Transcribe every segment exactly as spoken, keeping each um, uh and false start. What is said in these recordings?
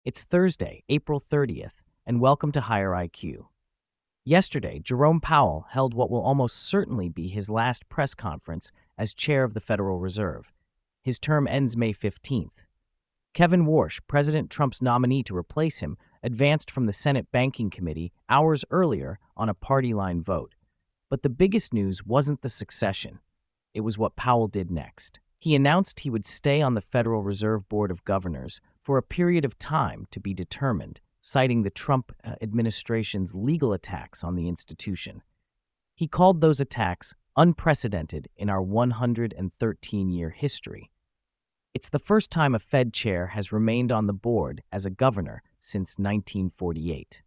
It's Thursday, April thirtieth, and welcome to Higher I Q. Yesterday, Jerome Powell held what will almost certainly be his last press conference as chair of the Federal Reserve. His term ends May fifteenth. Kevin Warsh, President Trump's nominee to replace him, advanced from the Senate Banking Committee hours earlier on a party-line vote. But the biggest news wasn't the succession. It was what Powell did next. He announced he would stay on the Federal Reserve Board of Governors for a period of time to be determined, citing the Trump uh, administration's legal attacks on the institution. He called those attacks unprecedented in our one hundred thirteen year history. It's the first time a Fed chair has remained on the board as a governor since nineteen forty-eight.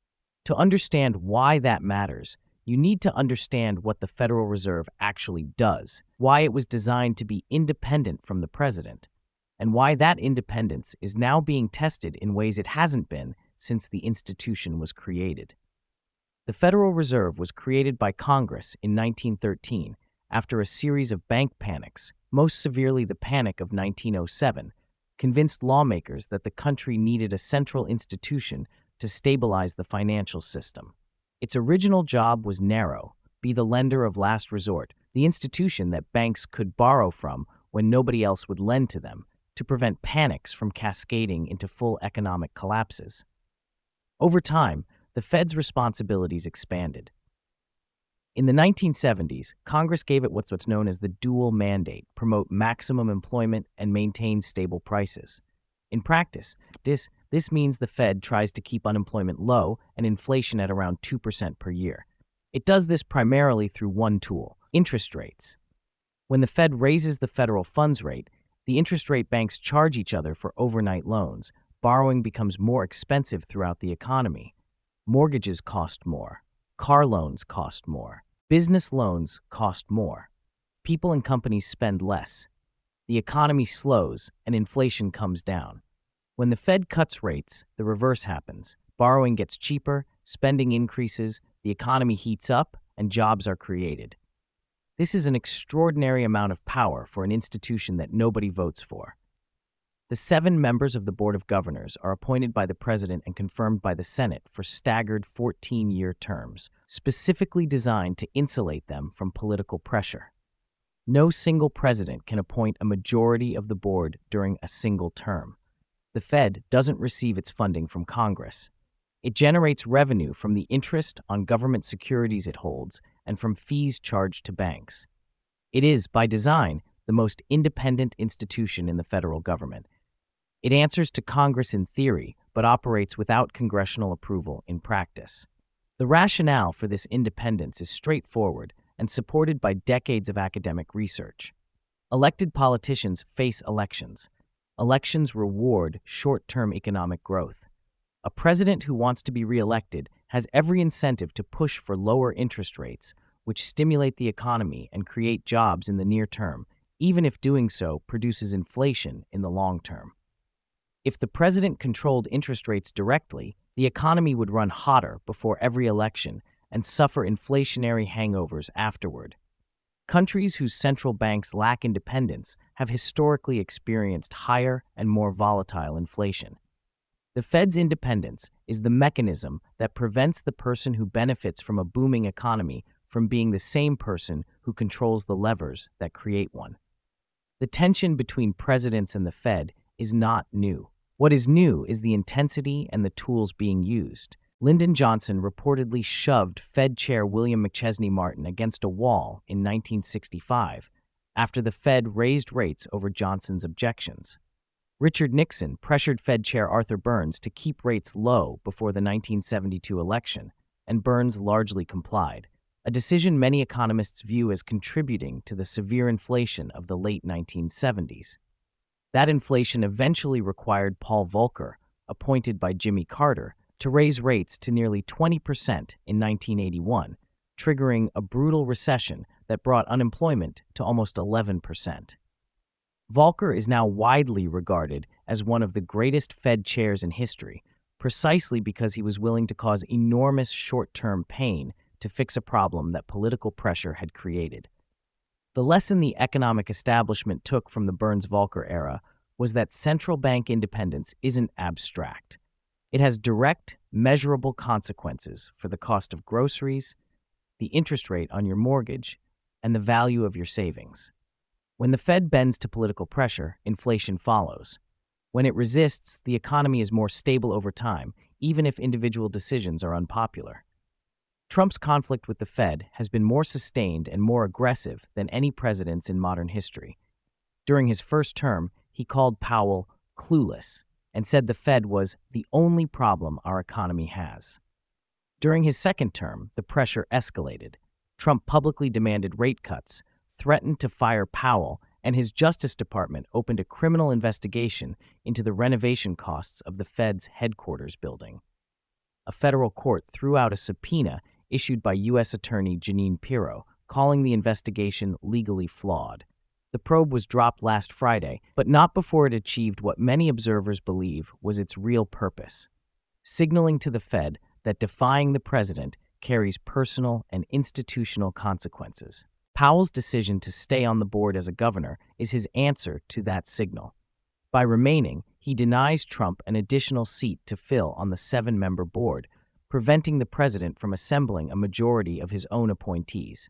To understand why that matters, you need to understand what the Federal Reserve actually does, why it was designed to be independent from the president, and why that independence is now being tested in ways it hasn't been since the institution was created. The Federal Reserve was created by Congress in nineteen thirteen after a series of bank panics, most severely the Panic of nineteen oh seven, convinced lawmakers that the country needed a central institution to stabilize the financial system. Its original job was narrow: be the lender of last resort, the institution that banks could borrow from when nobody else would lend to them, to prevent panics from cascading into full economic collapses. Over time, the Fed's responsibilities expanded. In the nineteen seventies, Congress gave it what's what's known as the dual mandate: promote maximum employment and maintain stable prices. In practice, this, this means the Fed tries to keep unemployment low and inflation at around two percent per year. It does this primarily through one tool: interest rates. When the Fed raises the federal funds rate, the interest rate banks charge each other for overnight loans. Borrowing becomes more expensive throughout the economy. Mortgages cost more. Car loans cost more. Business loans cost more. People and companies spend less. The economy slows and inflation comes down. When the Fed cuts rates, the reverse happens. Borrowing gets cheaper, spending increases, the economy heats up, and jobs are created. This is an extraordinary amount of power for an institution that nobody votes for. The seven members of the Board of Governors are appointed by the President and confirmed by the Senate for staggered fourteen year terms, specifically designed to insulate them from political pressure. No single president can appoint a majority of the board during a single term. The Fed doesn't receive its funding from Congress. It generates revenue from the interest on government securities it holds and from fees charged to banks. It is, by design, the most independent institution in the federal government. It answers to Congress in theory, but operates without congressional approval in practice. The rationale for this independence is straightforward and supported by decades of academic research. Elected politicians face elections. Elections reward short-term economic growth. A president who wants to be reelected has every incentive to push for lower interest rates, which stimulate the economy and create jobs in the near term, even if doing so produces inflation in the long term. If the president controlled interest rates directly, the economy would run hotter before every election and suffer inflationary hangovers afterward. Countries whose central banks lack independence have historically experienced higher and more volatile inflation. The Fed's independence is the mechanism that prevents the person who benefits from a booming economy from being the same person who controls the levers that create one. The tension between presidents and the Fed is not new. What is new is the intensity and the tools being used. Lyndon Johnson reportedly shoved Fed Chair William McChesney Martin against a wall in nineteen sixty-five after the Fed raised rates over Johnson's objections. Richard Nixon pressured Fed Chair Arthur Burns to keep rates low before the nineteen seventy-two election, and Burns largely complied, a decision many economists view as contributing to the severe inflation of the late nineteen seventies. That inflation eventually required Paul Volcker, appointed by Jimmy Carter, to raise rates to nearly twenty percent in nineteen eighty-one, triggering a brutal recession that brought unemployment to almost eleven percent. Volcker is now widely regarded as one of the greatest Fed chairs in history, precisely because he was willing to cause enormous short-term pain to fix a problem that political pressure had created. The lesson the economic establishment took from the Burns-Volcker era was that central bank independence isn't abstract. It has direct, measurable consequences for the cost of groceries, the interest rate on your mortgage, and the value of your savings. When the Fed bends to political pressure, inflation follows. When it resists, the economy is more stable over time, even if individual decisions are unpopular. Trump's conflict with the Fed has been more sustained and more aggressive than any president's in modern history. During his first term, he called Powell clueless and said the Fed was the only problem our economy has. During his second term, the pressure escalated. Trump publicly demanded rate cuts, threatened to fire Powell, and his Justice Department opened a criminal investigation into the renovation costs of the Fed's headquarters building. A federal court threw out a subpoena issued by U S Attorney Jeanine Pirro, calling the investigation legally flawed. The probe was dropped last Friday, but not before it achieved what many observers believe was its real purpose, signaling to the Fed that defying the president carries personal and institutional consequences. Powell's decision to stay on the board as a governor is his answer to that signal. By remaining, he denies Trump an additional seat to fill on the seven-member board, preventing the president from assembling a majority of his own appointees.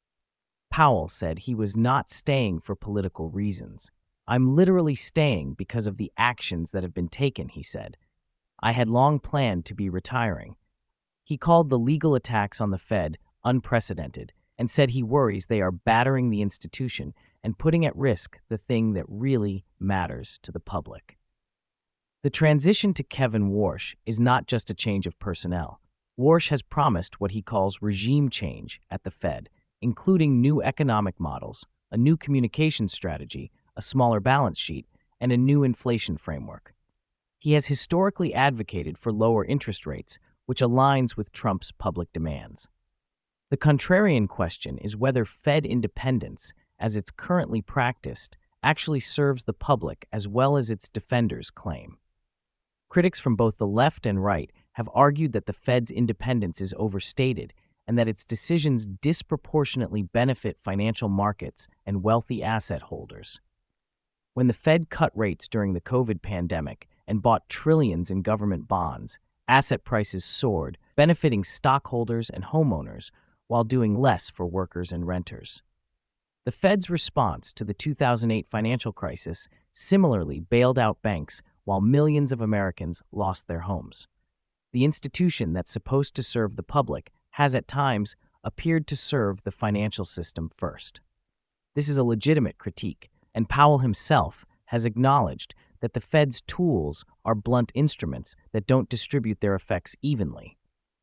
Powell said he was not staying for political reasons. "I'm literally staying because of the actions that have been taken," he said. "I had long planned to be retiring." He called the legal attacks on the Fed unprecedented and said he worries they are battering the institution and putting at risk the thing that really matters to the public. The transition to Kevin Warsh is not just a change of personnel. Warsh has promised what he calls regime change at the Fed, including new economic models, a new communication strategy, a smaller balance sheet, and a new inflation framework. He has historically advocated for lower interest rates, which aligns with Trump's public demands. The contrarian question is whether Fed independence, as it's currently practiced, actually serves the public as well as its defenders claim. Critics from both the left and right have argued that the Fed's independence is overstated and that its decisions disproportionately benefit financial markets and wealthy asset holders. When the Fed cut rates during the COVID pandemic and bought trillions in government bonds, asset prices soared, benefiting stockholders and homeowners while doing less for workers and renters. The Fed's response to the two thousand eight financial crisis similarly bailed out banks while millions of Americans lost their homes. The institution that's supposed to serve the public has at times appeared to serve the financial system first. This is a legitimate critique, and Powell himself has acknowledged that the Fed's tools are blunt instruments that don't distribute their effects evenly.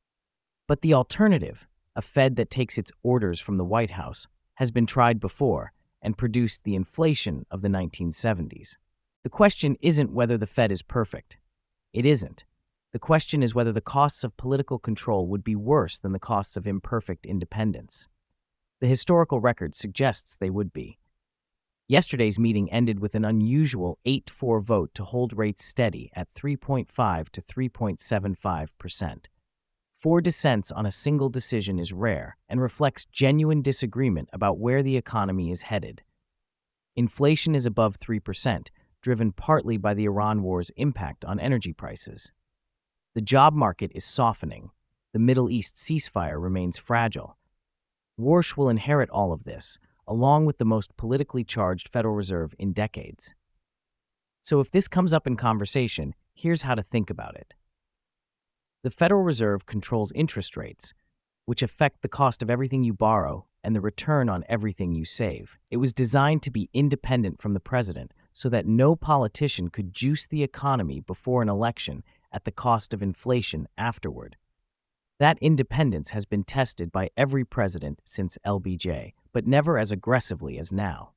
But the alternative, a Fed that takes its orders from the White House, has been tried before and produced the inflation of the nineteen seventies. The question isn't whether the Fed is perfect. It isn't. The question is whether the costs of political control would be worse than the costs of imperfect independence. The historical record suggests they would be. Yesterday's meeting ended with an unusual eight four vote to hold rates steady at three point five to three point seven five percent. Four dissents on a single decision is rare and reflects genuine disagreement about where the economy is headed. Inflation is above three percent, driven partly by the Iran war's impact on energy prices. The job market is softening. The Middle East ceasefire remains fragile. Warsh will inherit all of this, along with the most politically charged Federal Reserve in decades. So if this comes up in conversation, here's how to think about it. The Federal Reserve controls interest rates, which affect the cost of everything you borrow and the return on everything you save. It was designed to be independent from the president so that no politician could juice the economy before an election at the cost of inflation afterward. That independence has been tested by every president since L B J, but never as aggressively as now.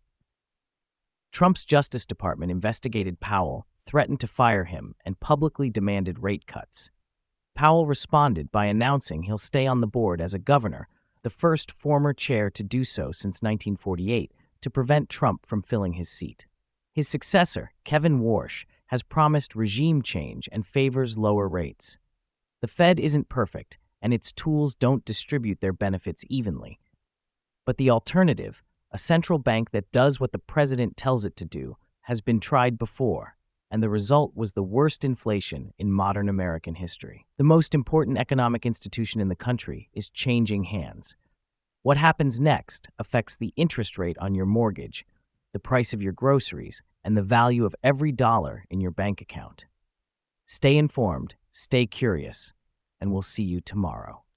Trump's Justice Department investigated Powell, threatened to fire him, and publicly demanded rate cuts. Powell responded by announcing he'll stay on the board as a governor, the first former chair to do so since nineteen forty-eight, to prevent Trump from filling his seat. His successor, Kevin Warsh, has promised regime change and favors lower rates. The Fed isn't perfect, and its tools don't distribute their benefits evenly. But the alternative, a central bank that does what the president tells it to do, has been tried before, and the result was the worst inflation in modern American history. The most important economic institution in the country is changing hands. What happens next affects the interest rate on your mortgage, the price of your groceries, and the value of every dollar in your bank account. Stay informed, stay curious, and we'll see you tomorrow.